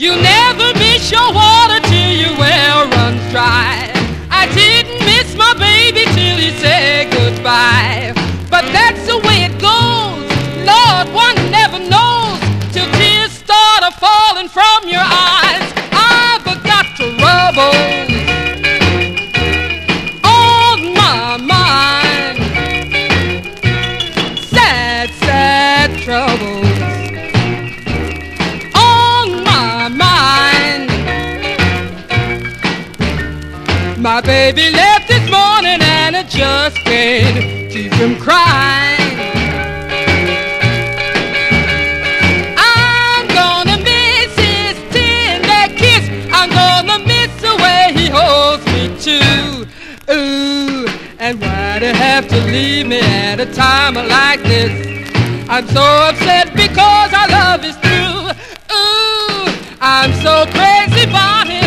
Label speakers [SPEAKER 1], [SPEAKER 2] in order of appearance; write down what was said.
[SPEAKER 1] You never miss your water till your well runs dry. I didn't miss my baby till he said goodbye. But that's the way it goes. Lord, one never knows till tears start falling from your eyes. I've got troubles on my mind. Sad, sad troubles on my mind. My baby left this morning and I just can't keep him crying. I'm gonna miss his tender kiss. I'm gonna miss the way he holds me too. Ooh, and why'd he have to leave me at a time like this? I'm so upset because our love is through. Ooh, I'm so crazy about him.